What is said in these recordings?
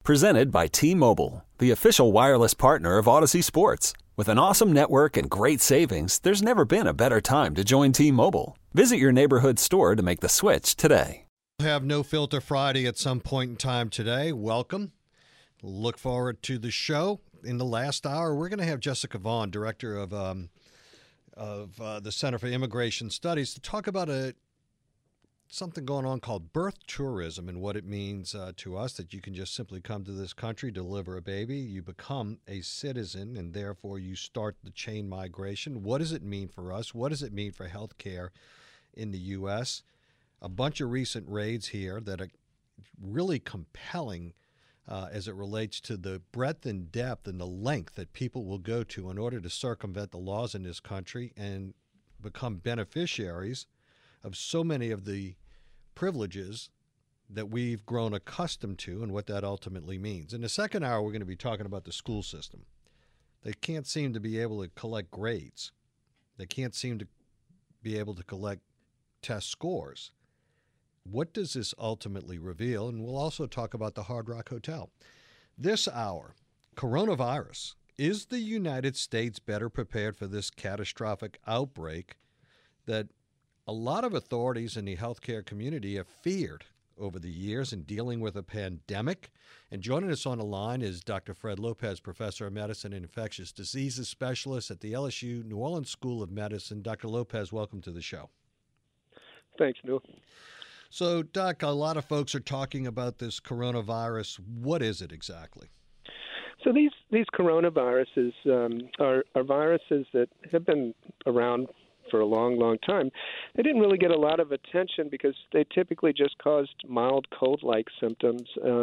Presented by T-Mobile, the official wireless partner of Odyssey Sports. With an awesome network and great savings, there's never been a better time to join T-Mobile. Visit your neighborhood store to make the switch today. We'll have No Filter Friday at some point in time today. Welcome. Look forward to the show. In the last hour, we're going to have Jessica Vaughn, director of the Center for Immigration Studies, to talk about something going on called birth tourism and what it means to us, that you can just simply come to this country, deliver a baby, you become a citizen, and therefore you start the chain migration. What does it mean for us? What does it mean for health care in the U.S.? A bunch of recent raids here that are really compelling as it relates to the breadth and depth and the length that people will go to in order to circumvent the laws in this country and become beneficiaries of so many of the privileges that we've grown accustomed to and what that ultimately means. In the second hour, we're going to be talking about the school system. They can't seem to be able to collect grades. They can't seem to be able to collect test scores. What does this ultimately reveal? And we'll also talk about the Hard Rock Hotel. This hour, coronavirus. Is the United States better prepared for this catastrophic outbreak that a lot of authorities in the healthcare community have feared over the years in dealing with a pandemic? And joining us on the line is Dr. Fred Lopez, professor of medicine and infectious diseases specialist at the LSU New Orleans School of Medicine. Dr. Lopez, welcome to the show. Thanks, Neil. So, Doc, a lot of folks are talking about this coronavirus. What is it exactly? So these coronaviruses are viruses that have been around for a long, long time. They didn't really get a lot of attention because they typically just caused mild cold-like symptoms.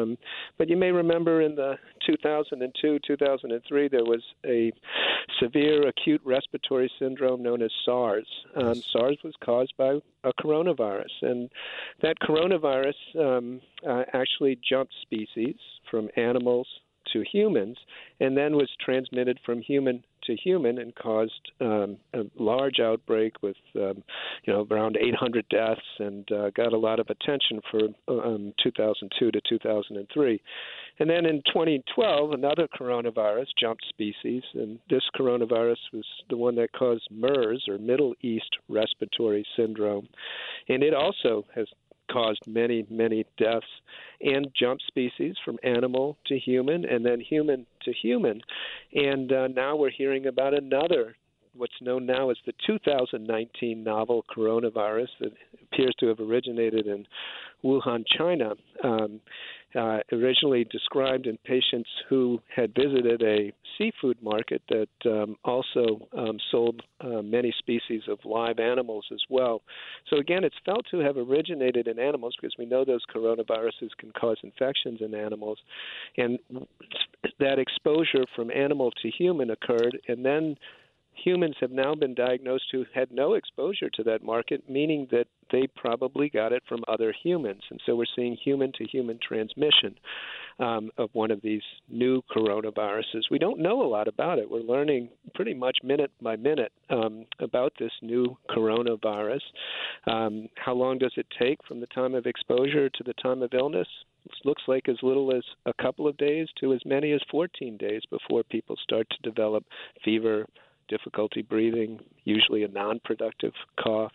But you may remember in the 2002, 2003, there was a severe acute respiratory syndrome known as SARS. SARS was caused by a coronavirus, and that coronavirus actually jumped species from animals to humans, and then was transmitted from human to human and caused a large outbreak with around 800 deaths, and got a lot of attention for 2002 to 2003. And then in 2012, another coronavirus jumped species, and this coronavirus was the one that caused MERS, or Middle East Respiratory Syndrome, and it also has caused many, many deaths and jump species from animal to human and then human to human. And now we're hearing about another, what's known now as the 2019 novel coronavirus that appears to have originated in Wuhan, China, originally described in patients who had visited a seafood market that also sold many species of live animals as well. So again, it's felt to have originated in animals because we know those coronaviruses can cause infections in animals. And that exposure from animal to human occurred, and then humans have now been diagnosed who had no exposure to that market, meaning that they probably got it from other humans. And so we're seeing human-to-human transmission of one of these new coronaviruses. We don't know a lot about it. We're learning pretty much minute by minute about this new coronavirus. How long does it take from the time of exposure to the time of illness? It looks like as little as a couple of days to as many as 14 days before people start to develop fever, difficulty breathing, usually a non-productive cough.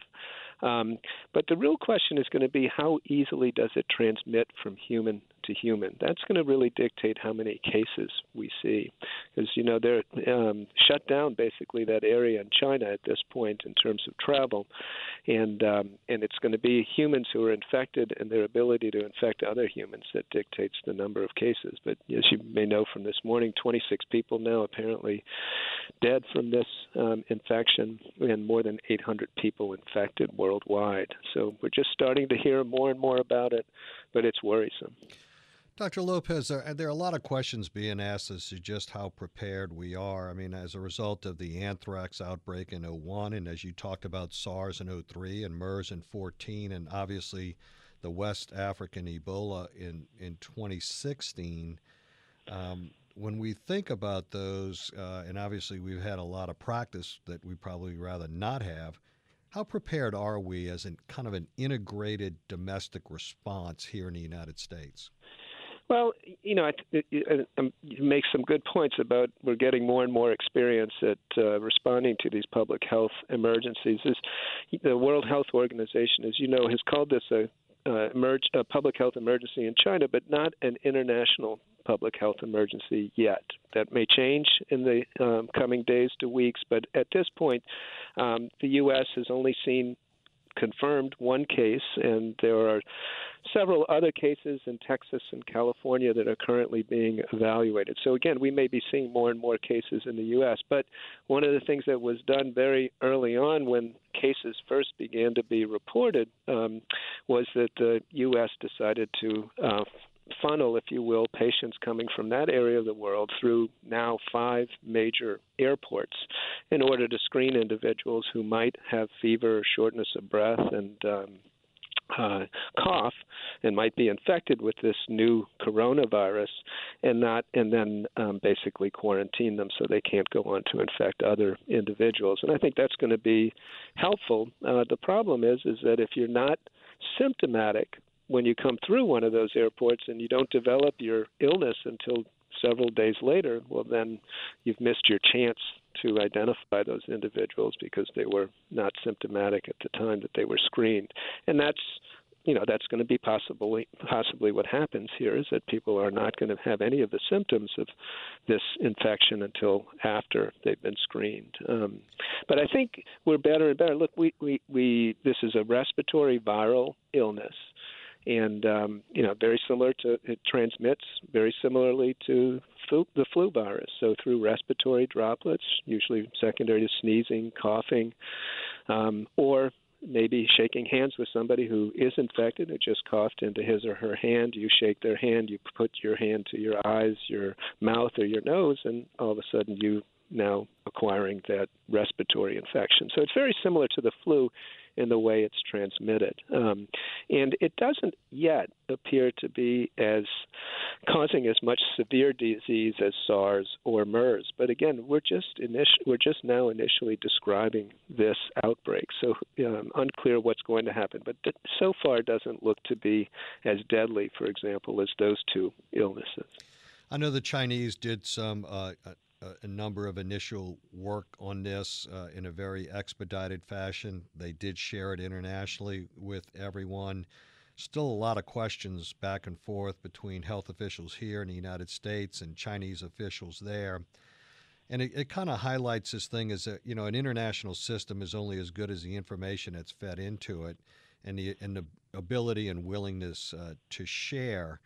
But the real question is going to be how easily does it transmit from human to human? That's going to really dictate how many cases we see. Because, they're shut down basically that area in China at this point in terms of travel. And it's going to be humans who are infected and their ability to infect other humans that dictates the number of cases. But as you may know from this morning, 26 people now apparently dead from this infection, and more than 800 people infected worldwide. So we're just starting to hear more and more about it, but it's worrisome. Dr. Lopez, there are a lot of questions being asked as to just how prepared we are. I mean, as a result of the anthrax outbreak in '01, and as you talked about SARS in '03 and MERS in '14, and obviously the West African Ebola in 2016, when we think about those, and obviously we've had a lot of practice that we probably rather not have, how prepared are we as kind of an integrated domestic response here in the United States? Well, you make some good points about we're getting more and more experience at responding to these public health emergencies. The World Health Organization, as you know, has called this a public health emergency in China, but not an international public health emergency yet. That may change in the coming days to weeks, but at this point, the U.S. has only seen confirmed one case, and there are several other cases in Texas and California that are currently being evaluated. So again, we may be seeing more and more cases in the U.S., but one of the things that was done very early on when cases first began to be reported was that the U.S. decided to funnel, if you will, patients coming from that area of the world through now 5 major airports in order to screen individuals who might have fever, shortness of breath, and cough, and might be infected with this new coronavirus, and then basically quarantine them so they can't go on to infect other individuals. And I think that's going to be helpful. The problem is that if you're not symptomatic when you come through one of those airports and you don't develop your illness until several days later, well, then you've missed your chance to identify those individuals because they were not symptomatic at the time that they were screened. And that's going to be possibly what happens here, is that people are not going to have any of the symptoms of this infection until after they've been screened. But I think we're better and better. Look, this is a respiratory viral illness. And, very similar it transmits very similarly to the flu virus. So through respiratory droplets, usually secondary to sneezing, coughing, or maybe shaking hands with somebody who is infected, who just coughed into his or her hand. You shake their hand, you put your hand to your eyes, your mouth, or your nose, and all of a sudden you now acquiring that respiratory infection. So it's very similar to the flu in the way it's transmitted. And it doesn't yet appear to be causing as much severe disease as SARS or MERS. But again, we're just now initially describing this outbreak. So unclear what's going to happen. But so far doesn't look to be as deadly, for example, as those two illnesses. I know the Chinese did a number of initial work on this in a very expedited fashion. They did share it internationally with everyone. Still a lot of questions back and forth between health officials here in the United States and Chinese officials there. And it kind of highlights this thing is that, an international system is only as good as the information that's fed into it and the ability and willingness to share.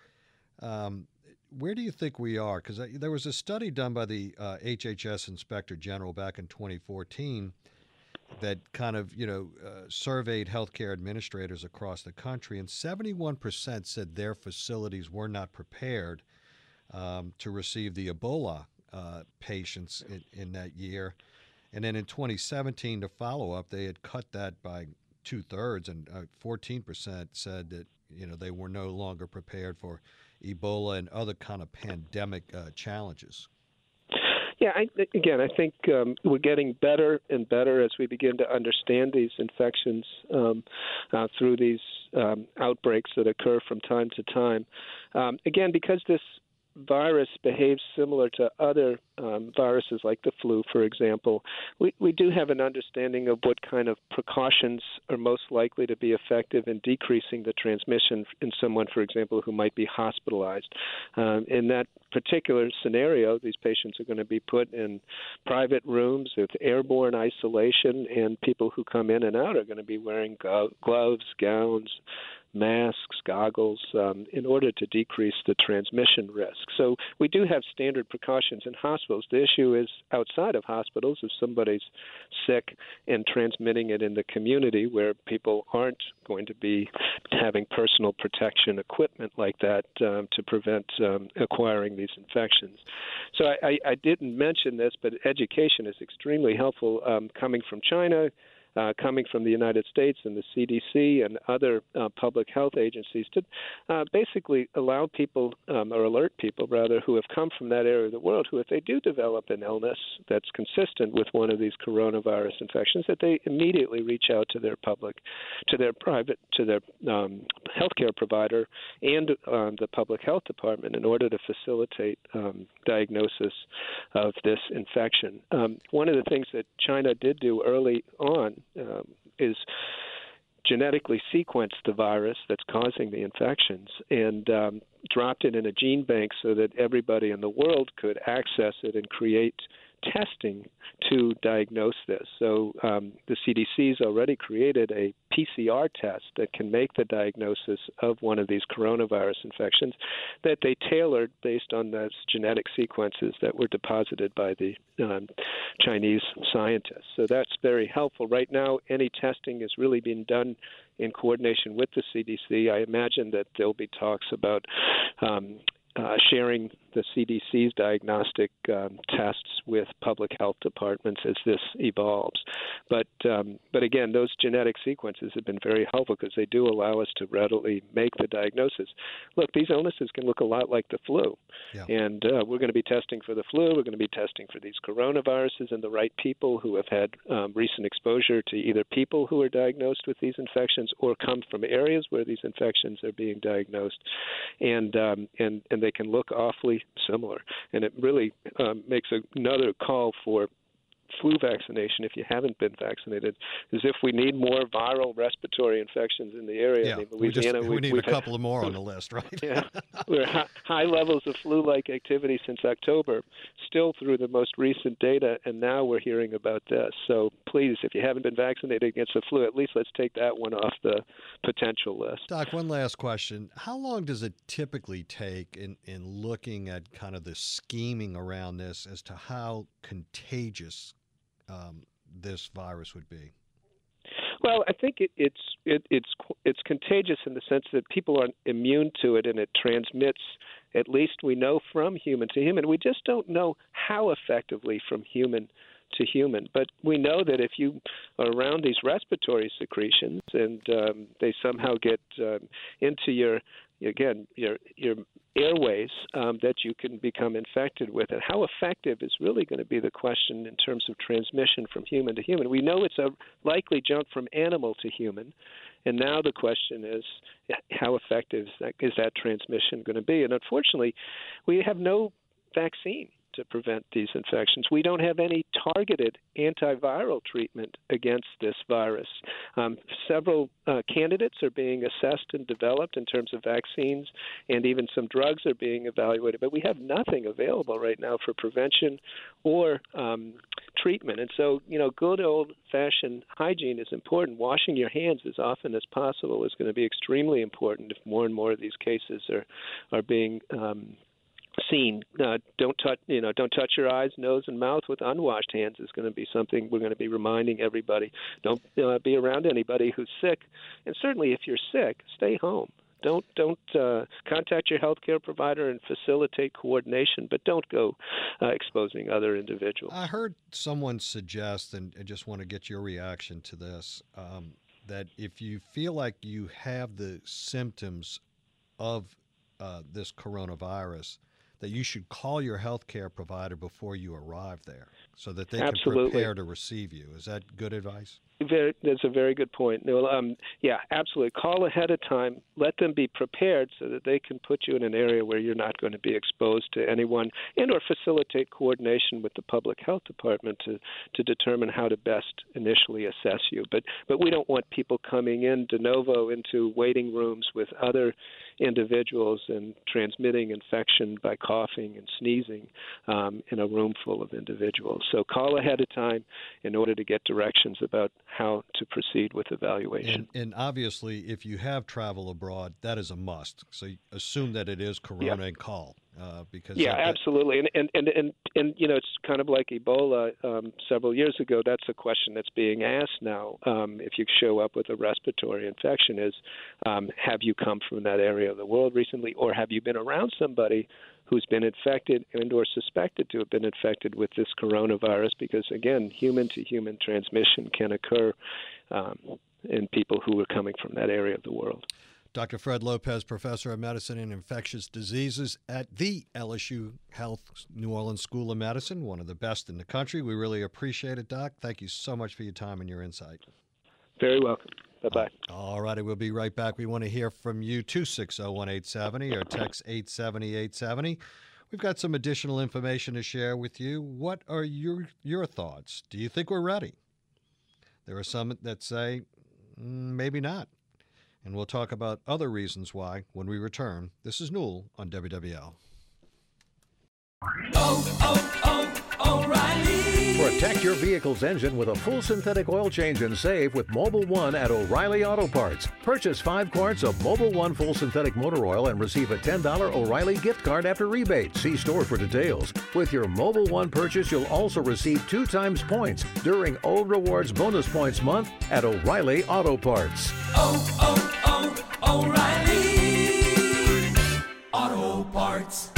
Where do you think we are? Because there was a study done by the HHS Inspector General back in 2014 that kind of, surveyed healthcare administrators across the country, and 71% said their facilities were not prepared to receive the Ebola patients in that year. And then in 2017, to follow up, they had cut that by 2/3, and 14% said that, they were no longer prepared for Ebola and other kind of pandemic challenges. Yeah, I think we're getting better and better as we begin to understand these infections through these outbreaks that occur from time to time. Again, because this virus behaves similar to other viruses like the flu, for example, we do have an understanding of what kind of precautions are most likely to be effective in decreasing the transmission in someone, for example, who might be hospitalized. In that particular scenario, these patients are going to be put in private rooms with airborne isolation, and people who come in and out are going to be wearing gloves, gowns, masks, goggles, in order to decrease the transmission risk. So we do have standard precautions in hospitals. The issue is outside of hospitals, if somebody's sick and transmitting it in the community where people aren't going to be having personal protection equipment like that to prevent acquiring these infections. So I didn't mention this, but education is extremely helpful coming from China. coming from the United States and the CDC and other public health agencies to basically allow people, or alert people rather, who have come from that area of the world, who if they do develop an illness that's consistent with one of these coronavirus infections, that they immediately reach out to their healthcare provider and the public health department in order to facilitate diagnosis of this infection. One of the things that China did do early on is genetically sequence the virus that's causing the infections and dropped it in a gene bank so that everybody in the world could access it and create testing to diagnose this. So the CDC's already created a PCR test that can make the diagnosis of one of these coronavirus infections that they tailored based on those genetic sequences that were deposited by the Chinese scientists. So that's very helpful. Right now, any testing is really being done in coordination with the CDC. I imagine that there'll be talks about sharing the CDC's diagnostic tests with public health departments as this evolves. But again, those genetic sequences have been very helpful because they do allow us to readily make the diagnosis. Look, these illnesses can look a lot like the flu. Yeah. And we're going to be testing for the flu. We're going to be testing for these coronaviruses in the right people who have had recent exposure to either people who are diagnosed with these infections or come from areas where these infections are being diagnosed. And they can look awfully similar. And it really makes another call for flu vaccination if you haven't been vaccinated, as if we need more viral respiratory infections in the area. Yeah, I mean, Louisiana, we need a couple more on the list, right? Yeah, we're high levels of flu-like activity since October, still through the most recent data, and now we're hearing about this. So please, if you haven't been vaccinated against the flu, at least let's take that one off the potential list. Doc, one last question. How long does it typically take in looking at kind of the scheming around this as to how contagious this virus would be? Well, I think it's contagious in the sense that people aren't immune to it, and it transmits. At least we know from human to human. We just don't know how effectively from human to human. But we know that if you are around these respiratory secretions and they somehow get into your airways, that you can become infected with it. How effective is really going to be the question in terms of transmission from human to human. We know it's a likely jump from animal to human, and now the question is how effective is that transmission going to be? And unfortunately, we have no vaccine to prevent these infections. We don't have any targeted antiviral treatment against this virus. Several candidates are being assessed and developed in terms of vaccines, and even some drugs are being evaluated, but we have nothing available right now for prevention or treatment. And so, good old-fashioned hygiene is important. Washing your hands as often as possible is going to be extremely important if more and more of these cases are being seen. Don't touch your eyes, nose, and mouth with unwashed hands is going to be something we're going to be reminding everybody. Don't be around anybody who's sick, and certainly if you're sick, stay home. Don't contact your healthcare provider and facilitate coordination, but don't go exposing other individuals. I heard someone suggest, and I just want to get your reaction to this, that if you feel like you have the symptoms of this coronavirus, that you should call your healthcare provider before you arrive there so that they can prepare to receive you. Is that good advice? That's a very good point. Yeah, absolutely. Call ahead of time. Let them be prepared so that they can put you in an area where you're not going to be exposed to anyone, and or facilitate coordination with the public health department to determine how to best initially assess you. But we don't want people coming in de novo into waiting rooms with other individuals and transmitting infection by coughing and sneezing in a room full of individuals. So call ahead of time in order to get directions about how to proceed with evaluation. And obviously, if you have travel abroad, that is a must. So assume that it is corona and call. Because absolutely. And it's kind of like Ebola several years ago. That's a question that's being asked now. If you show up with a respiratory infection, have you come from that area of the world recently, or have you been around somebody who's been infected and or suspected to have been infected with this coronavirus, because, again, human-to-human transmission can occur in people who are coming from that area of the world. Dr. Fred Lopez, Professor of Medicine and Infectious Diseases at the LSU Health New Orleans School of Medicine, one of the best in the country. We really appreciate it, Doc. Thank you so much for your time and your insight. Very welcome. Bye-bye. All righty, we'll be right back. We want to hear from you, 260-1870 or text 870-870. We've got some additional information to share with you. What are your thoughts? Do you think we're ready? There are some that say maybe not. And we'll talk about other reasons why when we return. This is Newell on WWL. O'Reilly. Protect your vehicle's engine with a full synthetic oil change and save with Mobil 1 at O'Reilly Auto Parts. Purchase 5 quarts of Mobil 1 full synthetic motor oil and receive a $10 O'Reilly gift card after rebate. See store for details. With your Mobil 1 purchase, you'll also receive 2 times points during O Rewards Bonus Points Month at O'Reilly Auto Parts. O'Reilly Auto Parts.